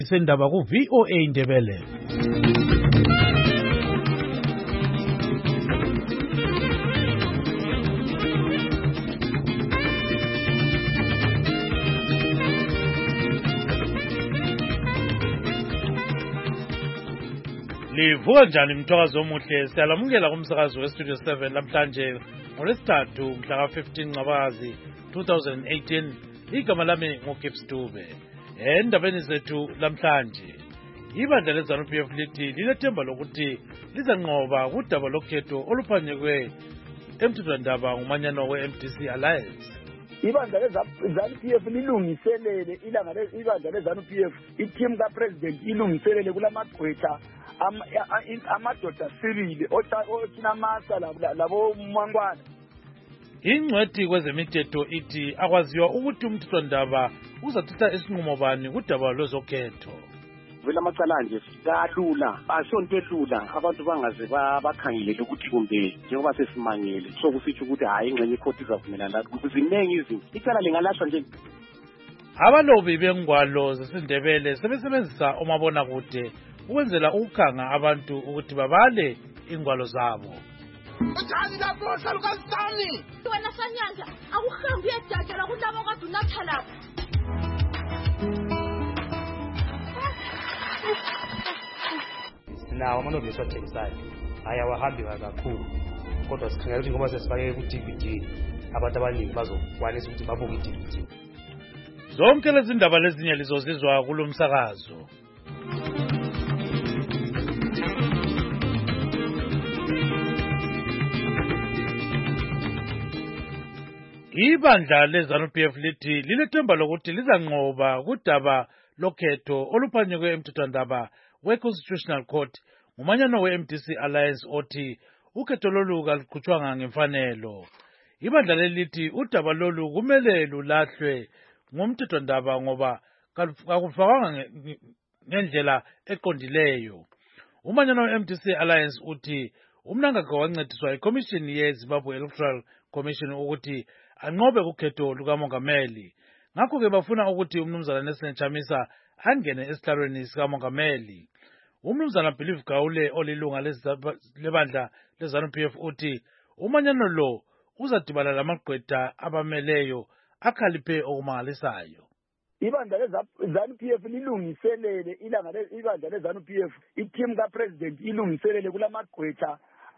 Sendaba ku VOA Indebele. Livuka njani mthwakazo omuhle siyalamukela kumsakazo westudio 7 namhlanje ngolwesithathu mhla ka-15 Ncwaba 2018. Igama lami nguGibbs Dube. Endabeni zethu lamhlanje ibandla leZANU-PF lithi linethemba lokuthi lizanqoba kudaba lokhetho oluphanyekwe emthethwandaba ngumanyano we-MDC Alliance. Ibandla leZANU-PF lilungiselele ibandla leZANU-PF i-team ka-president ilungiselele kulamagqwetha amadoda sibili othinamasa labo mwankwana. Ingcwethi kwezemithetho ithi akwaziwa ukuthi umthethwandaba uzathatha isinqumo bani kudaba lwezokhetho. Vele amacala nje kalula asonto elula abantu bangaze bakhangelele ukuthi kumbe njengoba sesimangele so kusitsho ukuthi hayi ingxenye ikhoti izavumelana lathi ukuthi ziningi izinto icala lingalashwa nje. Abalobi bengwalo zesindebele sebesebenzisa omabona kude ukwenzela ukukhanga abantu ukuthi babale ingwalo zabo. Uthandi lapho salukazami wena Sanyanda akuhambi uyajajela kulabo kade unatha lapha. Nawo amanobi esiwathengisayo hayi awahambi kakhulu kodwa sikhangela ukuthi ngoba sesifake ku-DVD abantu abaningi bazokwanisa ukuthi babuke i-DVD. Zonke lezi ndaba lezinye lizozizwa kulo msakazo. Ibandla leZANU-PF lithi linethemba lokuthi lizanqoba kudaba lokhetho oluphanyekwe emthethwandaba we-Constitutional Court ngumanyano we-MDC Alliance othi ukhetho lolu kaluqhutshwanga ngemfanelo. Ibandla lelithi udaba lolu kumele lulahlwe ngumthethwandaba ngoba kakufakanga ngendlela eqondileyo. Umanyano we-MDC Alliance uthi umnangagwa wancediswa iCommission ye-Zimbabwe Electoral Commission ukuthi anqobe kukhetho lukamongameli. Ngakho-ke bafuna ukuthi umnumzana Nelson Chamisa angene esihlalweni sikamongameli. Umnumzana Believe Gawule olilunga lebandla leZANU-PF uthi umanyano lo uzadibana lamagqwetha abameleyo akhaliphe okumangalisayo. Ibandla leZANU-PF lilungiselele ibandla leZANU-PF i-team ka-president ilungiselele kulamagqwetha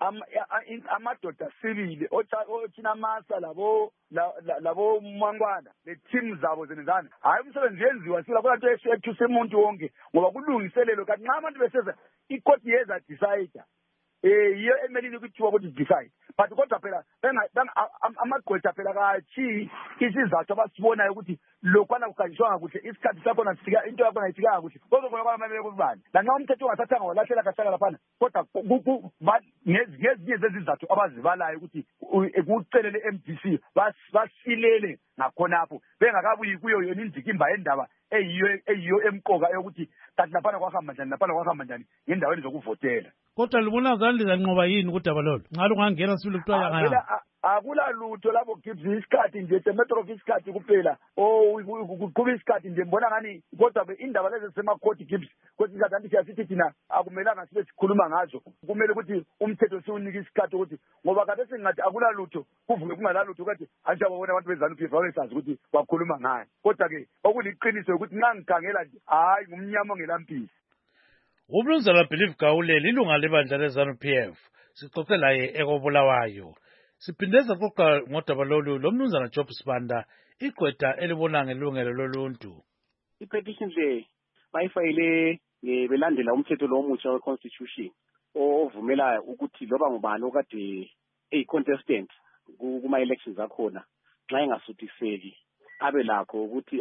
amadoda sibili othinamasa labo mwankwana le-team zabo zenezana. Hayi umsebenzi yenziwa sila kula nto ethu semuntu wonke ngoba kulungiselelo kanti nxa abantu beseza ikoti yeza decide yiyo emelini kuthiwa ukuthi decide but kodwa phela amagqwetha phela kathi isizathu abasibonayo ukuthi lokwana kuhanjiswanga kuhle isikhathi sakhona sifika into yakhona ifikanga kuhle kodwa kwamele kubani lanxa umthetho ungasathanga walahlela kahlala laphana kodwa ngezinye zezizathu abazibalayo ukuthi kucelele MDC basilele ngakhonapho bengakabuyi kuyo yona indikimba yendaba eyiyo emqoka yokuthi kanti laphana kwahamba njani ngendaweni zokuvotela. Kodwa libona zani lizanqoba yini kudaba lolo nxa lungangena sibili kuthiwa yangaya akula lutho lapho Gibbs isikhathi nje temetro isikhathi kuphela kuqhuba isikhathi nje mbona ngani kodwa indaba lezi semakhoti Gibbs kodwa ngathi siyasithi thina akumelanga sibe sikhuluma ngazo kumele ukuthi umthetho siwunike isikhathi ukuthi ngoba kade singathi akula lutho kuvuke kungala lutho kathi anjabo bona abantu beZANU-PF babesazi ukuthi bakhuluma ngani kodwa ke okuliqiniso ukuthi nxa ngikhangela nje hayi ngumnyama ongelampisi. Umnumzana Believe Gawule lilunga lebandla leZANU-PF sixoxe laye ekobulawayo. Siphinde saxoxa ngodaba lolu lomnumzana Job Sibanda igqwetha elibona ngelungelo loluntu. I-petition le bayifayile belandela umthetho lo omutsha we-constitution ovumela ukuthi loba ngubani okade eyi-contestant kuma-elections akhona nxa engasuthiseki abe lakho ukuthi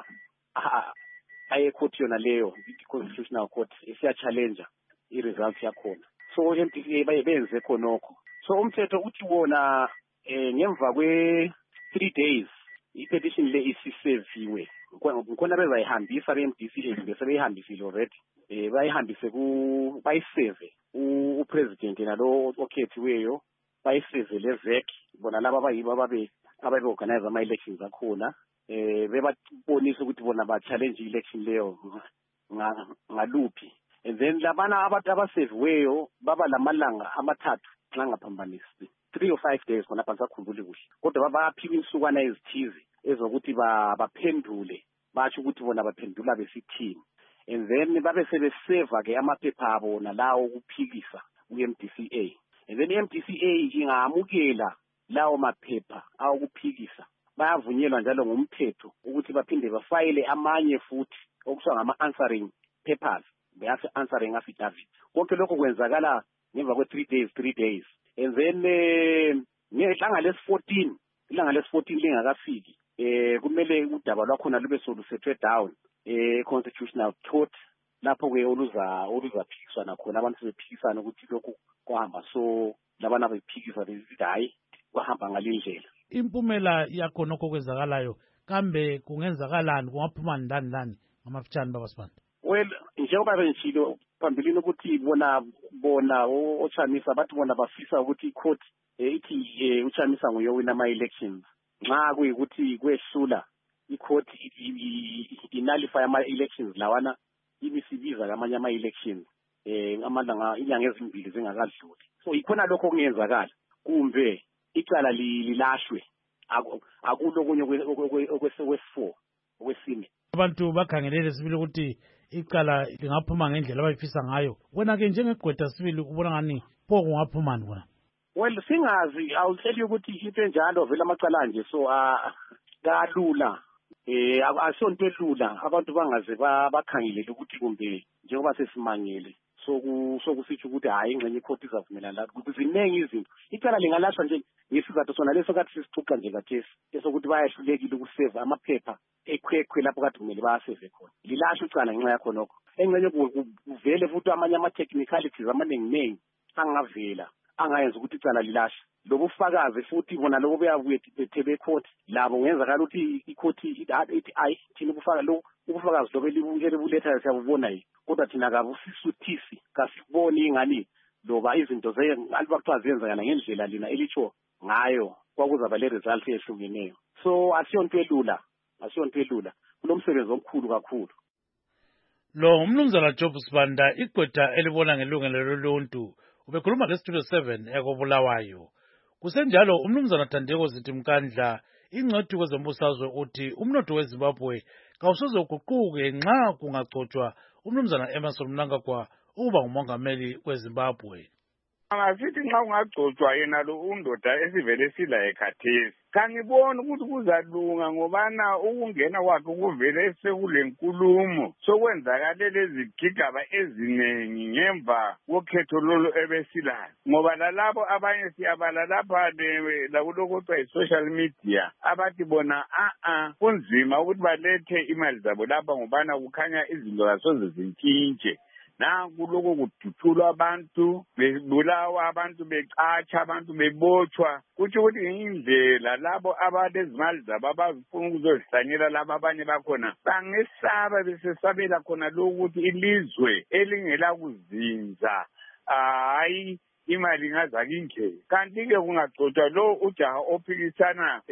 aye court yona leyo i-constitutional court isiya-challenger i-result yakhona. So MDC benze khonokho. So umthetho uthi wona ngemva kwe-3 days i-petition le isiseviwe ngikhona bezayihambisa be-MDC besebeyihambisile already bayihambise bayiseve upresident nalo okhethiweyo bayiseve le-VEC bona laba abayibo ababe-organize ama-elections akhona bebabonisa ukuthi bona ba-challenge i-election leyo ngaluphi. And then labana abantu abaseviweyo baba lamalanga amathathu nxa ngaphambanisi 3 or 5 days khona phansi akhumbuli kuhle. Kodwa baphika insukwana ezithize ezokuthi baphendule basho ukuthi bona baphendula besithini. And then babe sebeseva ke amaphepha abo nalawo ukuphikisa uMDCA. And then iMDCA ingamukela lawo maphepha awokuphikisa. Bayavunyelwa njalo ngumthetho ukuthi baphinde bafayile amanye futhi okusho ngama-answering papers, answering affidavit. Konke lokho kwenzakala ngemva kwe 3 days. And then ilanga lesi-14 lingakafiki, kumele udaba lwakhona lube solusetwe down constitutional court, lapho ke oluzaphikisana khona, abantu sebephikisana ukuthi lokhu kwahamba so labana bephikisa besithi hayi kwahamba ngalindlela. Impumela yakho nokho kwenzakalayo kambe kungenzakalani, kungaphuma ndani ngamafitshane babasibanda? Well, njengoba benjilo phambilini ukuthi bona oChamisa bathi bona bafisa ukuthi icourt ithi uChamisa nguyowina ama-elections. Nxa kuyikuthi kwehlula icourt inalify ama-elections lawana imisibiza kamanye ama-elections amalanga inyanga ezimbili zingakadluli. So ikhona lokho okungenzakala kumbe icala lilashwe akulokunye okwesine. Abantu bakhangelele sibili ukuthi icala lingaphuma ngendlela abayifisa ngayo. Wena ke njengegqwetha sibili ubona ngani pho kungaphumani wena? Well, singazi, I'll tell you ukuthi into enjalo vele amacala nje so kalula. Asonto elula abantu bangaze bakhangelele ukuthi kumbe njengoba sesimangele so kusitsho ukuthi hayi ingxenye icourt izavumelana lapho. Ziningi izinto. Icala lingalashwa nje ngesizathu sona leso kathi sisixoxa nje kathesi esokuthi bayahlulekile ukuseva amaphepha ekhwekhwe lapho kade kumele bayaseve khona. Lilashwa icala ngenxa yakho nokho. Engxenye kuvele futhi amanye ama-technicalities amaningi angavela angayenza ukuthi icala lilashwe. Lobo ufakazi futhi bona lokho beyabuye bethebe court labo ngenzakala ukuthi icourt ithi ayi thina ubufakazi lobo elibuletha siyabubona yini, kodwa thina kabusisuthisi kasiboni ingani loba izinto alibakuthiwa ziyenzakala ngendlela lina elitsho ngayo kwakuzaba le result ehlukeneyo. So asiyonto elula kulo msebenzi omkhulu kakhulu. Lo umnumzana Job Sibanda, igqwetha elibona ngelungelo loluntu, ubekhuluma ngeStudio 7 ekobulawayo. Kusenjalo umnumzana Thandeko Zithi Mkandla, ingcwethi kwezombusazwe uthi umnotho weZimbabwe kawusoze uguquke nxa kungagcotshwa umnumzana Emmerson Mnangagwa ukuba ngumongameli weZimbabwe. Angasithi nxa kungagcotshwa yena lo undoda esivele sila ekhathesi kangiboni ukuthi kuzalunga, ngobana ukungena kwakhe kuvele sekulenkulumo sokwenzakale lezi gigaba ezinengi ngemva kokhetho lolo ebesilayo, ngoba lalabo abanye siyabala lapha lakulokho kuthiwa yi-social media abathi bona kunzima ukuthi balethe imali zabo lapha ngobana kukhanya izinto kasoze zintshintshe. Nanku lokho kuduthulwa abantu bebulawa, abantu becatsha, abantu bebotshwa, kutsho ukuthi indlela labo abalezimali zabo abazifuna ukuzozihlanyela labo abanye bakhona bangesaba besesabela khona lokuthi ilizwe elingela kuzinza hayi imali ingazake ingene. Kanti-ke kungagcotshwa lo ujaha ophikisana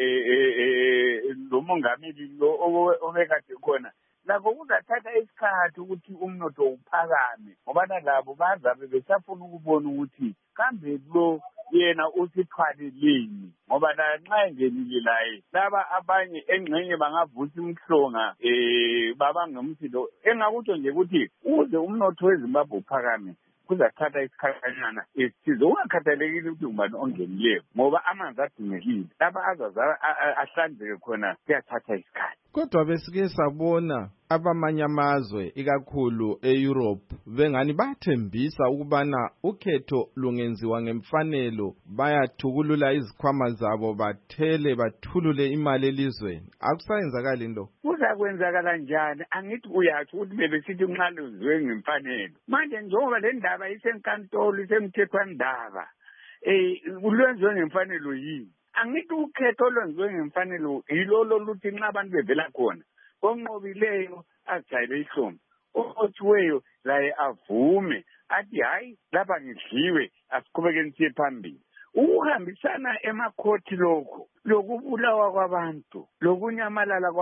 lo mongameli lo obekade khona, lakho kuzathatha isikhathi ukuthi umnotho uphakame, ngoba nalabo bazabe besafuna ukubona ukuthi kambe lo yena usithwaleleni, ngoba nxa engenile laye laba abanye engxenye bangavusa imhlonga babangemsilo. Engakutsho nje ukuthi ukuze umnotho weZimbabwe uphakame kuzathatha isikhathanyana esithize, ungakhathalekile ukuthi ngubani ongenileyo, ngoba amanzi adingekile lapha azaza ahlanzeke khona kuyathatha isikhathi. Kodwa besike sabona abamanye amazwe ikakhulu eEurope bengani bathembisa ukubana ukhetho lungenziwa ngemfanelo, bayathukulula izikhwama zabo bathele bathulule imali elizweni. Akusayenzakali into. Kuzakwenzakala njani? Angithi uyathi ukuthi bebesithi nxa lenziwe ngemfanelo. Manje njengoba le ndaba isenkantolo isemthethwandaba ulwenziwe ngemfanelo yini? Angithi ukhetho olwenziwe ngemfanelo yilolo luthi nxa abantu bevela khona onqobileyo ajayele ihlombe, othiweyo laye avume athi hayi lapha ngidliwe asiqhubekeni siye phambili. Ukuhambisana emakhothi lokho lokubulawa kwabantu lokunyamalala kwabantu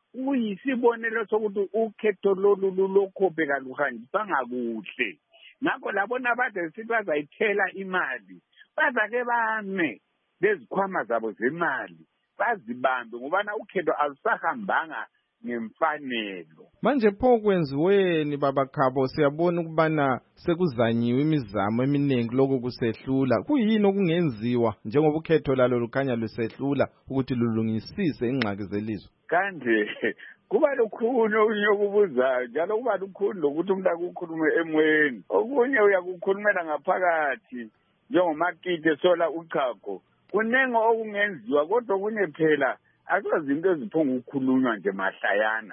uyisibonelo sokuthi ukhetho lolu lulokhophe luhanjiswa ngakuhle. Ngakho labona bade sithi bazayithela imali bazake bame lezikhwama zabo zemali bazibambe ngobana ukhetho alusahambanga ngemfanelo. Manje pho kwenziweni baba Khabo siyabona ukubana sekuzanyiwe imizamo eminingi lokho kusehlula. Kuyini okungenziwa njengoba ukhetho lalo lukhanya lusehlula ukuthi lulungisise ingxaki zelizwe? Kanje kuba lukhuni okunye okubuzayo njalo kuba lukhuni lokuthi umuntu akukhulume emweni. Okunye uyakukhulumela ngaphakathi njengomakite sola uchago. Kunenge okungenziwa kodwa kunye phela akuzinto eziphonga ukukhulunywa nje mahlayana.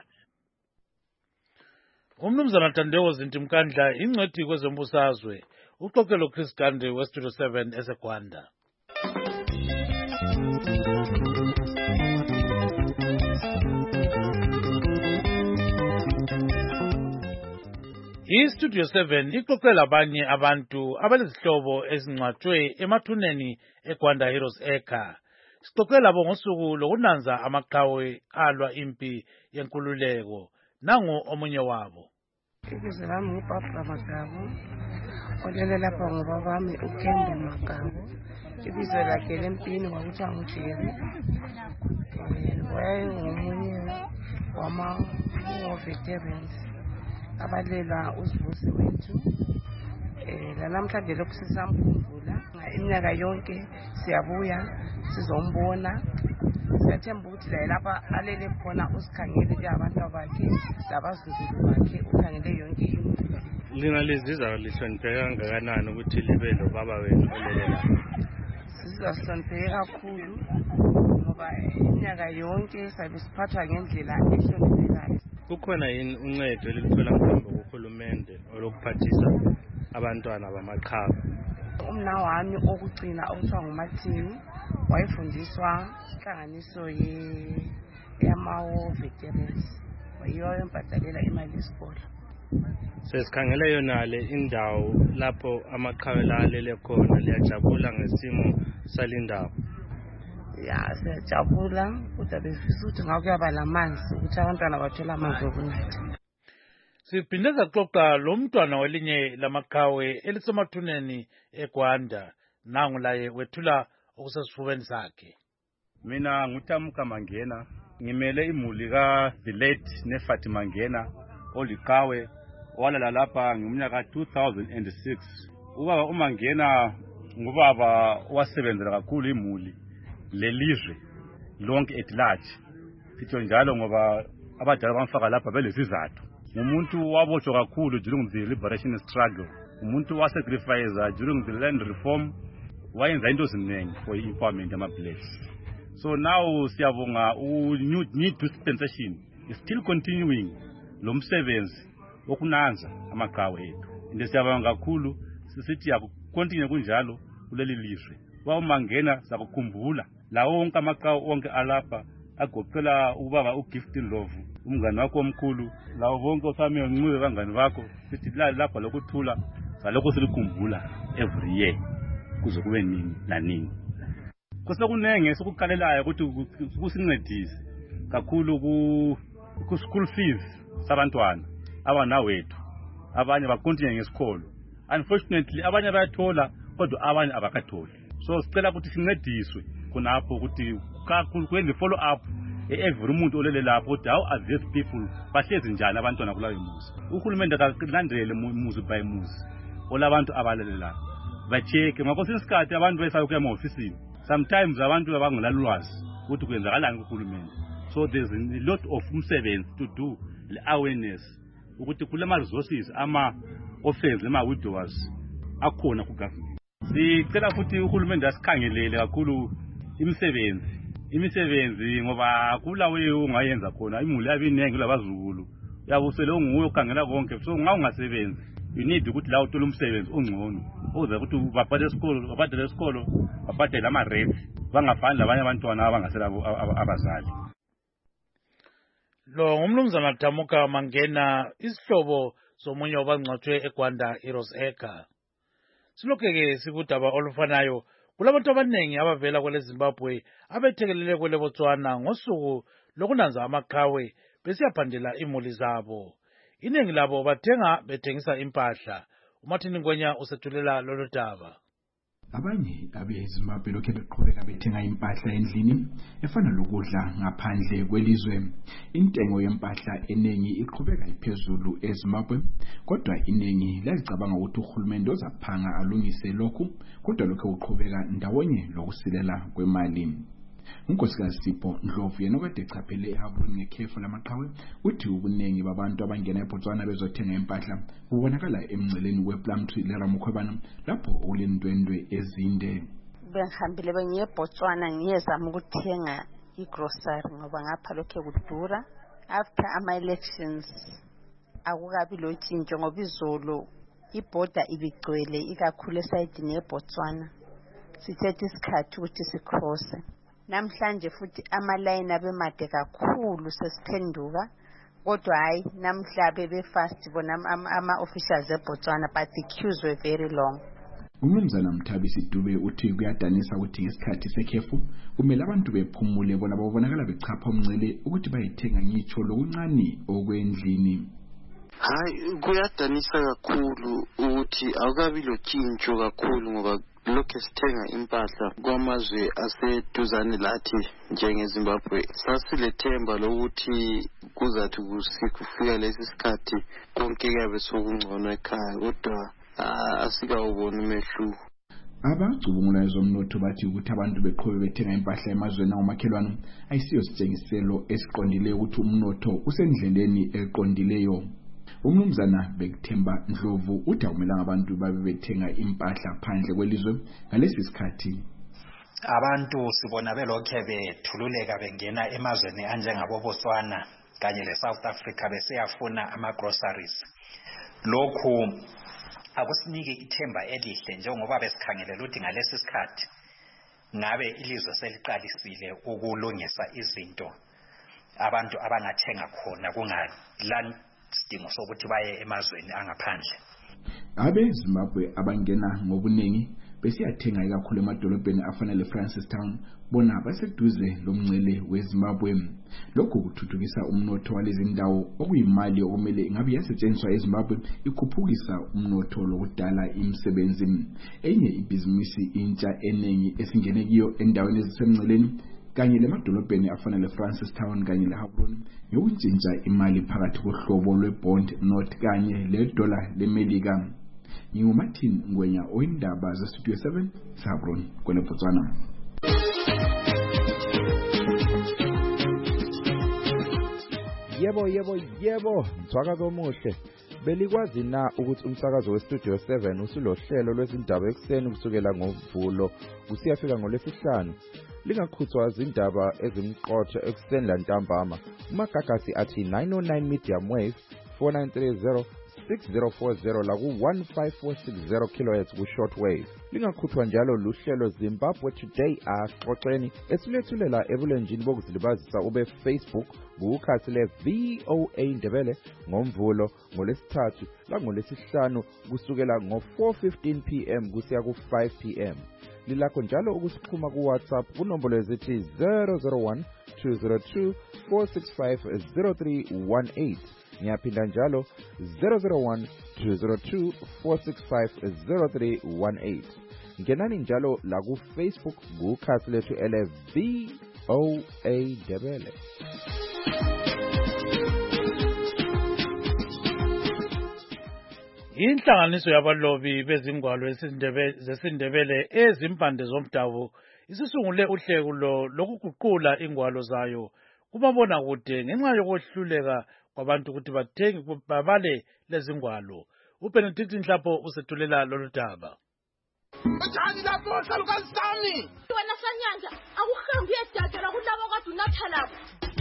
Umnumzana Tandewo Zintimkandla ingcwethi kwezombusazwe uxoxelo Chris Gandhi weStudio 7 eseGwanda. iStudio 7 ixoxela abanye abantu abalezihlobo ezingcwatshwe emathuneni eGwanda Heroes Acre. Sixoxela bo ngosuku lokunanza amaqhawe alwa impi yenkululeko. Nangu omunye wabo. Ibizo lami nguBarbara Magabo. Olele lapha ngoba bami uKembe Magabo. Ibizo lakhe lempini kwakuthiwa nguJerry. Wayengomunye wama-veterans abalela usibusi wethu. Namhlanje lokhu sisamkhumbula iminyaka yonke siyabuya sizombona. Siyathemba ukuthi la lapha alele khona usikhangele abantu bakhe labazukulu bakhe ukhangele yonke into. Linalizizwa lihlonipheke kangakanani ukuthi libe lo baba wenu olele lapha? Sizahlonipheke kakhulu ngoba iminyaka yonke sabe siphathwa ngendlela ehloniphekayo. Kukhona yini uncedo elithola mhlawumbe kuhulumende olokuphathisa abantwana bamaqhawe? Umna wami okugcina okuthiwa nguMathini wayefundiswa inhlanganiso yama-veterans wayiyo embhadalela imali yesikole. Sesikhangele yona le indawo lapho amaqhawe lalele khona liyajabula ngesimo salindawo. Ya siyajabula kodwa befisa ukuthi ngakuyaba lamanzi ukuthi abantwana bathola amanzi okunatha. Siphinde saxoxa lo mntwana welinye lamaqhawe elisemathuneni eGwanda. Nangu laye wethula okusesifubeni sakhe. Mina ngutamuka Mangena ngimele imuli ka the late Nefati Mangena oliqhawe walala lapha ngomnyaka 2006. Ubaba uMangena ngubaba wasebenzela kakhulu imuli lelizwe lonke at large. Sitho njalo ngoba abadala bamfaka lapha belesizathu. Umuntu wabotshwa kakhulu during the liberation struggle. Umuntu wasacrifice during the land reform. Wayenza into eziningi for empowerment yama-blacks. So now siyabonga new dispensation is still continuing lo msebenzi wokunanza amaqhawe ethu. Into siyabonga kakhulu sisithi yakukontinue kunjalo kuleli lizwe. Wawumangena sakukhumbula lawo wonke amaqhawe onke alapha agoqela ubaba uGift Ndlovu umngane wakho omkhulu lawo bonke osami ngincube bangani bakho sithi lapha lokuthula salokho silikhumbula every year kuze kube nini nanini. Kusekunenge sokuqalelayo ukuthi kusincedise kakhulu ku school fees sabantwana abanawethu abanye bakontinue ngesikolo. Unfortunately abanye bayathola kodwa abanye abakatholi. So sicela ukuthi sincediswe khonapho ukuthi kakhulu kwenze follow up every umuntu olele lapho ukuthi how are these people bahlezi njani abantwana kulayo muzi. Uhulumende akalandele muzi by muzi olabantu abalele lapho bacheke ngakho sisikhathi abantu besayo kuya ema-ofisini. Sometimes abantu abangelalwazi ukuthi kwenzakalani kuhulumende. So there's a lot of umsebenzi to do le awareness ukuthi kulema resources ama-orphans ama-widowers akhona ku government. Sicela futhi uhulumende asikhangelele kakhulu imisebenzi ngoba kulawe ungayenza khona imuli yabiningi labazukulu yabusele onguwe ukhangela konke. So ungasebenzi you need ukuthi la uthola umsebenzi ongcono uze ukuthi babhadele isikolo babhadele ama-rates bangafani labanye abantwana abangasela abazali. Lo ngumnumzana Tamuka Mangena isihlobo somunye wabangcwatshwe eGwanda Heroes Acre. Silokhu-ke sikudaba olufanayo kulabantu abaningi abavela kwele Zimbabwe abethekelele kwele Botswana ngosuku lokunanza amaqhawe besiyaphandela imuli zabo. Iningi labo bethengisa impahla. uMartin Ngwenya usethulela lolu daba. Abanye abeZimbabwe lokhu beqhubeka bethenga impahla endlini efana lokudla ngaphandle kwelizwe. Intengo yempahla eningi iqhubeka iphezulu eZimbabwe, kodwa iningi lazicabanga ukuthi uhulumende uzaphanga alungise lokhu, kodwa lokho uqhubeka ndawonye lokusilela kwemali. Unkosikazi Sipho Ndlovu yena okade echaphele eHavroni ngekhefu lamaqhawe uthi ubuningi babantu abangena eBotswana bezothenga impahla ubonakala emngceleni wePlumtree leRamukhwebana lapho ulendwendwe ezinde. Bengihambile bengiye eBotswana ngiyezama ukuthenga igrocery ngoba ngapha lokho kudura. After ama-elections akukabi lotshintsho ngoba izolo iborder ibigcwele ikakhulu esayidini yeBotswana. Sithethe isikhathi ukuthi sikrose. Namhlanje futhi amalayini abemade kakhulu sesiphenduka, kodwa hayi namhla bebefast bona ama-officials eBotswana, but the queues were very long. Umnumzana Mthabisi Dube uthi kuyadanisa ukuthi ngesikhathi sekhefu kumele abantu bephumule bona babonakala bechapha umngcele ukuthi bayithenga ngitsho lokuncane okwendlini. Hayi kuyadanisa kakhulu ukuthi awukabi lotshintsho kakhulu ngoba lokho sithenga impahla kwamazwe aseduzane lathi njengeZimbabwe. Sasilethemba lokuthi kuzathi kufika lesi sikhathi konke kuyabe sokungcono ekhaya, kodwa asikawuboni umehluko. Abacubungula ezomnotho bathi ukuthi abantu beqhubeka bethenga impahla emazweni angomakhelwane ayisiyo sitshengiselo esiqondileyo ukuthi umnotho usendleleni eqondileyo. Umnumzana Bekthemba Ndlovu uthi akumelanga abantu babe bethenga impahla phandle kwelizwe ngalesi sikhathi. Abantu sibona belokhe bethululeka bengena emazweni anjengabo Botswana kanye leSouth Africa besiyafuna ama-groceries. Lokhu akusinike ithemba elihle njengoba besikhangelela ukuthi ngalesi sikhathi ngabe ilizwe seliqalisile ukulungisa izinto abantu abangathenga khona sidingo sokuthi baye emazweni angaphandle. AbeZimbabwe abangena ngobuningi besiyathenga ikakhulu emadolobheni afana leFrancistown bona baseduze lomngcele weZimbabwe. Lokhu kuthuthukisa umnotho walezi ndawo okuyimali okumele ingabe yasetshenziswa eZimbabwe ikhuphukisa umnotho lokudala imisebenzi. Enye ibhizinisi intsha eningi esingene kiyo endaweni ezisemngceleni kanye lemadolobheni afana leFrancistown kanye leHavroni yokuntshintsha imali phakathi kohlobo lwebond note kanye ledola leMelika. NginguMartin Ngwenya oyindaba zeStudio 7 eHavroni kweLeBotswana. Yebo, mthwakazo omuhle. Belikwazi na ukuthi umsakazo weStudio 7 usulohlelo lwezindaba ekseni kusukela ngoMvulo kusiyafika ngoLwesihlanu? Lingakhuthwa izindaba ezimqotho ekseni lantambama. Umagagasi athi 909 medium wave 4930 6040 la ku 15460 kHz ku shortwave. Lingakhuthwa njalo luhlelo Zimbabwe Today axoxeni esilethulela ebulenjini bokuzilibazisa ube Facebook ngukhathi le VOA Ndebele ngoMvulo ngoLesithathu la ngoLesihlanu kusukela ngo 4:15 PM kusiya ku 5 PM. Lilakho njalo ukusixhuma ku WhatsApp kunombolo ezithi 001 202 465 0318. Ngiyaphinda njalo 001 202 465 0318. Ngenani njalo la ku Facebook ngukhathi lethu ele VOA Ndebele. Inhlanganiso yabalobi bezingwalo zesindebele ezimpande zomdabu isisungule uhlelo lokuguqula ingwalo zayo kumabona kude ngenxa yokwehluleka kwabantu ukuthi babale lezingwalo. uBenedict Nhlapho usethulela lolu daba. Uthandi lapho salukazi sami. Wena Sanyanja akuhambi uyedadela kulabo kade unatha lapho.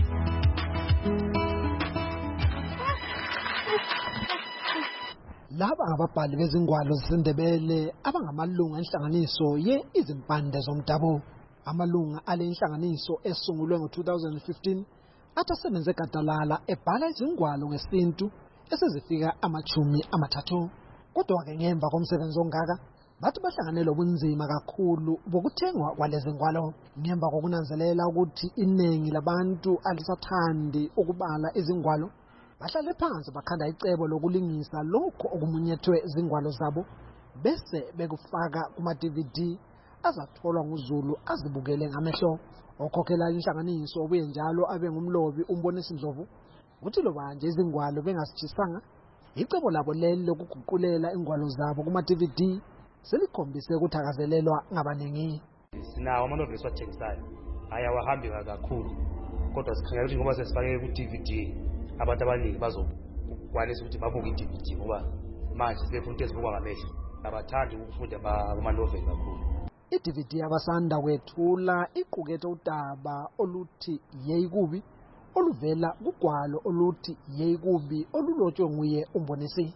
Laba ngababhali bezingwalo zesindebele abangamalunga enhlanganiso izimpande zomdabu. Amalunga ale inhlanganiso esungulwe ngo-2015 atasebenze gadalala ebhala izingwalo ngesintu esezifika 30. Kodwa ke ngemva komsebenzi ongaka bathi bahlanganele ubunzima kakhulu bokuthengwa kwalezi ngwalo ngemva kokunanzelela ukuthi iningi labantu alisathandi ukubala izingwalo bahlale phansi bakhanda icebo lokulingisa lokho okumunyethwe izingwalo zabo bese bekufaka kuma-DVD azatholwa nguZulu azibukele ngamehlo. Okhokhela inhlanganiso obuye njalo abe ngumlobi uMbonisi Ndlovu uthi loba nje izingwalo bengasitshisanga icebo labo leli lokuguqulela ingwalo zabo kuma-DVD selikhombise ukuthakazelelwa ngabaningi. Sinawo amanoveli esiwathengisayo hayi awahambi kakhulu kodwa sikhangela ukuthi ngoba sesifake ku-DVD abantu abaningi bazokwanisa ukuthi babuke i-DVD ngoba manje sebefuna into ezibukwa ngamehlo abathandi ukufunda amanoveli kakhulu. I-DVD abasanda kwethula iqukethe udaba oluthi yeyikubi oluvela kugwalo oluthi yeyikubi olulotshwe nguye uMbonisi.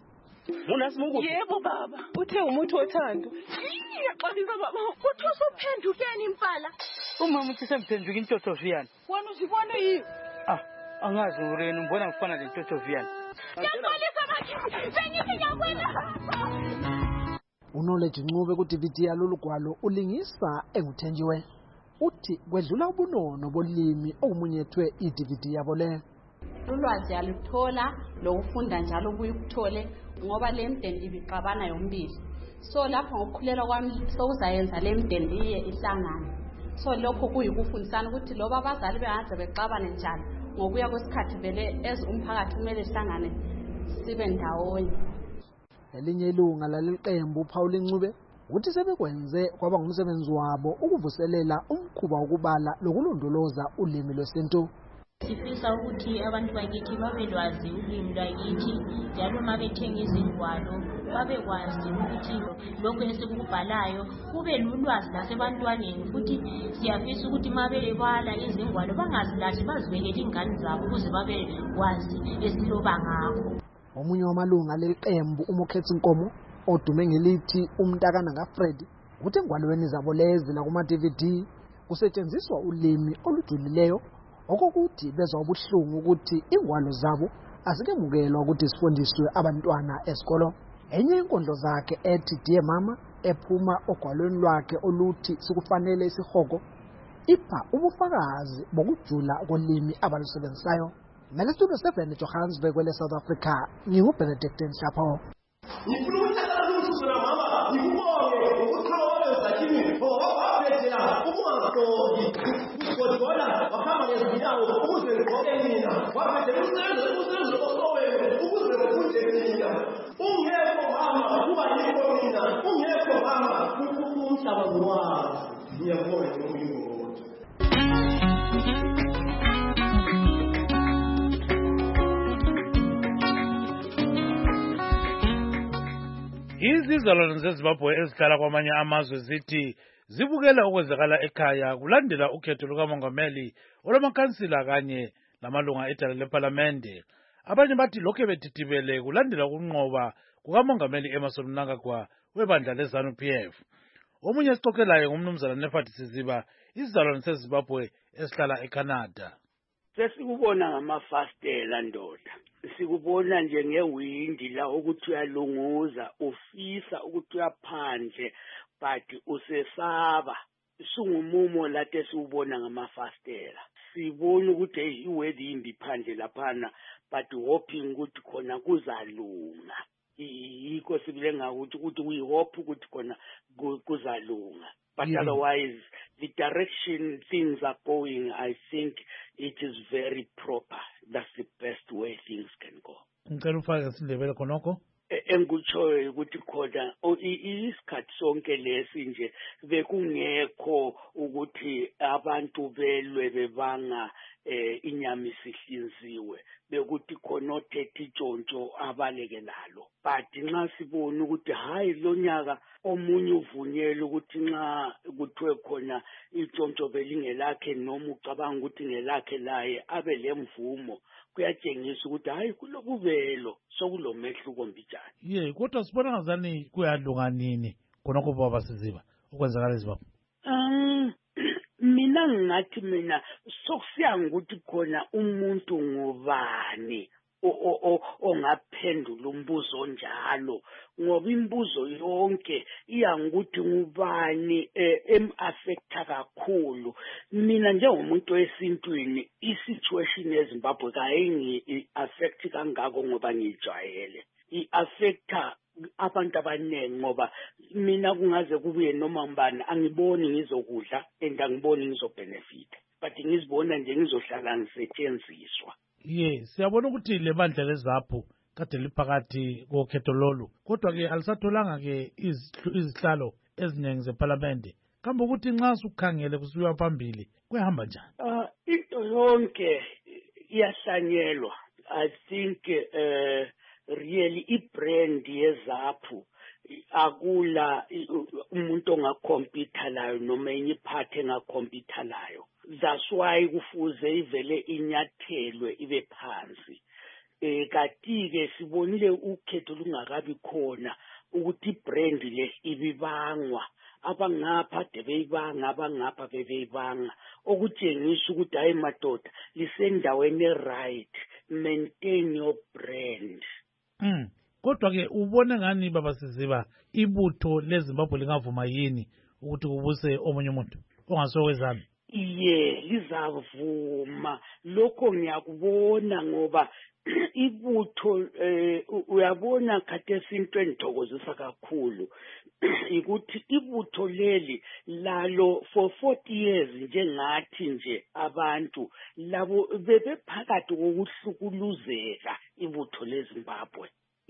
Yebo baba, uthe umuntu othando. Ngiyaxolisa baba, uthi usuphendukeni impala. Umama uthi semphenduka intotho viyana. Wena uzibona yini? Angazi ureni umbona ngifana lentotho viyana. Ngiyaxolisa bakithi, sengithi ngiyakwena. uKnowledge Ncube ku-DVD yalolu gwalo ulingisa enguthenjiwe uthi kwedlula ubunono bolimi okumunyethwe i-DVD yabo le. Ulwazi aluthola lokufunda njalo kuyikuthole ngoba le mdeni ibixabana yombili. So lapho ngokukhulela kwami sokuzayenza le mdeni iye ihlangane. So lokho kuyikufundisana ukuthi loba abazali bengaze bexabane njalo ngokuya kwesikhathi vele umphakathi kumele sihlangane sibe ndawonye. Elinye ilunga laleli qembu uPaul Ncube uthi sebekwenze kwaba ngumsebenzi wabo ukuvuselela umkhuba wokubala lokulondoloza ulimi lwesintu. Sifisa ukuthi abantu bakithi babelwazi ulimi lwakithi njalo mabethenga izingwalo babekwazi ukuthi lokho esikubhalayo kube lulwazi lasebantwaneni futhi siyafisa ukuthi mabebala izingwalo bangazilahli bazibekele ingane zabo ukuze babekwazi esiloba ngakho. Omunye wamalunga leliqembu uMokhethi Nkomo odume ngelithi umntakana ngaFred uthi engwalweni zabo lezi la kuma-DVD kusetshenziswa ulimi olujulileyo okokuthi bezwa ubuhlungu ukuthi ingwalo zabo azikemukelwa ukuthi sifundiswe abantwana esikolo. Enye inkondlo zakhe ethi Dear Mama ephuma ogwalweni lwakhe oluthi sikufanele isihoko ipha ubufakazi bokujula kolimi abalusebenzisayo. Mele Studio 7 Johannesburg kwele South Africa nginguBenedict Nhlapo. Ngifuna ukuthatha umsusu na mama ngikubonge ukukhawuleza kimi wababethela ukungaqondi kodwa wakhamba ngezinyawo ukuze ngigqoke mina wabethela usenzo osowena ukuze ngifunde mina ungekho mama kuba yikho mina ungekho mama umhlaba ngwazi ngiyabonga uMyingo. Izizalwane zeZimbabwe ezihlala kwamanye amazwe zithi zibukela okwenzakala ekhaya kulandela ukhetho lukamongameli olamakhansila kanye lamalunga edala lePhalamende. Abanye bathi lokho bedidibele kulandela ukunqoba kukamongameli Emmerson Mnangagwa webandla leZANU-PF. Omunye esixoxelayo ngumnumzana Nefathi Siziba, izizalwane zeZimbabwe esihlala eCanada. Sesikubona ngamafastela ndoda. Sikubona njengewindi la ukuthi uyalunguza ufisa ukuthi uyaphandle but usesaba singumumo lathi siubona ngamafastela. Sibona ukuthi iweather imbi phandle laphana but hoping ukuthi khona kuzalunga. Yikho sibile ngakuthi we hope ukuthi khona kuzalunga. But otherwise, the direction things are going, I think it is very proper. That's the best way things can go. Ngicela ufake sindebele khonoko. Engikutshoyo ukuthi khona isikhathi sonke lesi nje bekungekho ukuthi abantu belwe bebanga inyama isihlinziwe bekuthi khona othethe itshontsho abaleke nalo. But nxa sibona ukuthi hayi lo nyaka omunye uvunyelwe ukuthi nxa kuthiwe khona itshontsho belingelakhe noma ucabanga ukuthi ngelakhe laye abe lemvumo kuyatshengisa ukuthi hayi kulobuvelo sokulomehluko mbijani. Kodwa sibona ngazani kuyalunga nini khonokho baba Siziba ukwenzakala eZimbabwe? Mina ngathi sokusiya ngokuthi khona umuntu ngubani ongaphendula umbuzo njalo ngoba imibuzo yonke iyangukuthi ngubani em-affecta kakhulu. Mina njengomuntu wesintwini i-situation eZimbabwe kayingi-affecti kangako ngoba ngijwayele, i-affecta abantu abaningi ngoba mina kungaze kubuye noma ngibani angiboni ngizokudla and angiboni ngizobhenefita, but ngizibona nje ngizohlala ngisetshenziswa. Siyabona ukuthi le bandla lezaphu kade liphakathi kokhetho lolu, kodwa-ke alisatholanga-ke izihlalo eziningi zephalamende. Kambe ukuthi nxa sukhangele kusuka phambili kuyahamba njani? Into yonke iyahlanyelwa. I think really i-brand yezaphu akula umuntu ongakhompyutha layo noma enye iphathi engakhompyutha layo. That's why kufuze ivele inyathelwe ibe phansi. Kati-ke sibonile ukhetho lungakabi khona ukuthi i-brand le ibibangwa. Abangapha debeyibanga, abangapha bebeyibanga. Okutshengisa ukuthi hayi madoda lisendaweni e-right, maintain your brand. Kodwa-ke ubone ngani baba Siziba ibutho leZimbabwe lingavuma yini ukuthi kubuse omunye umuntu ongasokwezami? Lizavuma lokho ngiyakubona ngoba ibutho uyabona khathesi into engithokozisa kakhulu ukuthi ibutho leli lalo for 40 years njengathi nje abantu labo bebephakathi kokuhlukuluzeka. Ibutho leZimbabwe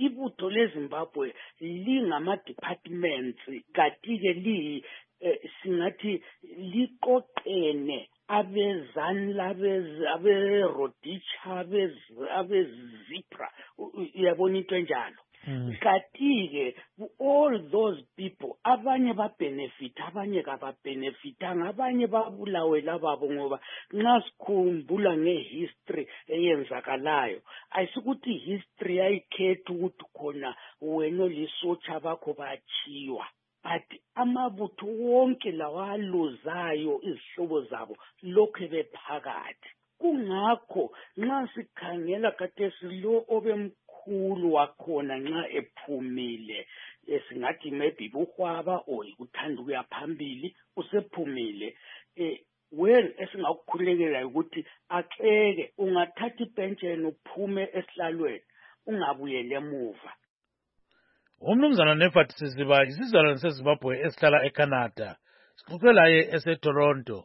lingama-departments kati-ke singathi liqoqene abezani abe-Rhodesia abe-Zipra, uyabona into enjalo. Kati-ke all those people abanye babenefita, abanye kababenefitanga, abanye babulawe lababo ngoba nxa sikhumbula ngehistory eyenzakalayo ayisukuthi history yayikhetha ukuthi khona wena lisotsha bakho bachiwa, but amabutho wonke lawa aluzayo izihlobo zabo lokho bephakathi. Kungakho nxa sikhangela khathesi lo obemkhulu wakhona nxa ephumile singathi maybe buhwaba or uthanda ukuya phambili usephumile, well esingakukhulekela ukuthi axeke ungathatha ipentsheni uphume esihlalweni ungabuyele emuva. Umnumzana Nefert Siziba isizalwane seZimbabwe esihlala eCanada, sixoxe laye eseToronto.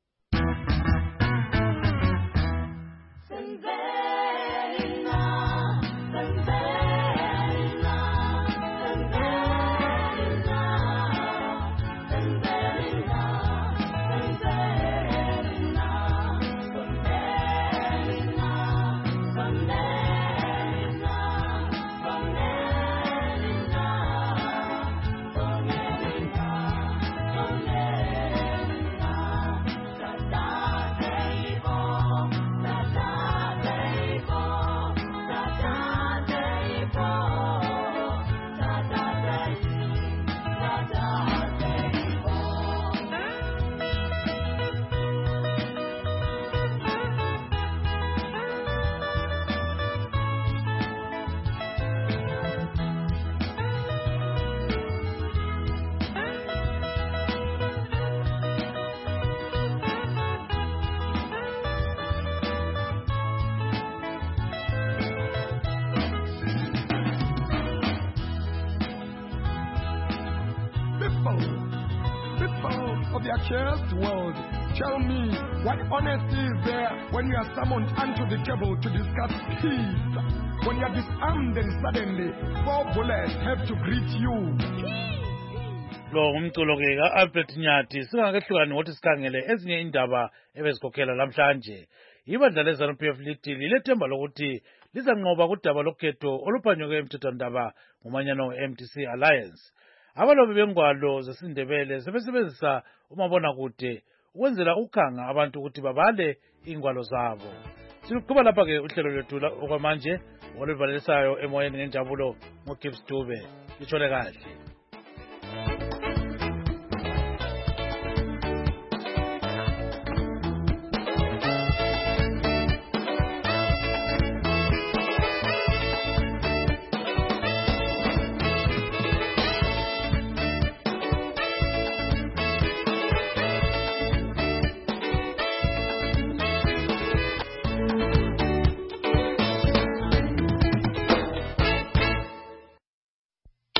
Of the accursed world, tell me what honesty is there when you are summoned unto the table to discuss peace? When you are disarmed and suddenly 4 bullets have to greet you. Lo umculo ke kaAlbert Nyathi singakehlukani ngothi sikhangele ezinye indaba ebezikhokhela namhlanje. Ibandla leZANU-PF lithi lilethemba lokuthi lizanqoba kudaba lokhetho oluphanywe emthethwandaba ngumanyano MDC Alliance. Abalobi bengwalo zesindebele sebesebenzisa umabonakude ukwenzela ukukhanga abantu ukuthi babale ingwalo zabo. Siluqhuba lapha ke uhlelo lwethu okwamanje oluvalisayo emoyeni ngenjabulo ngoGibbs Dube. Ithole kahle.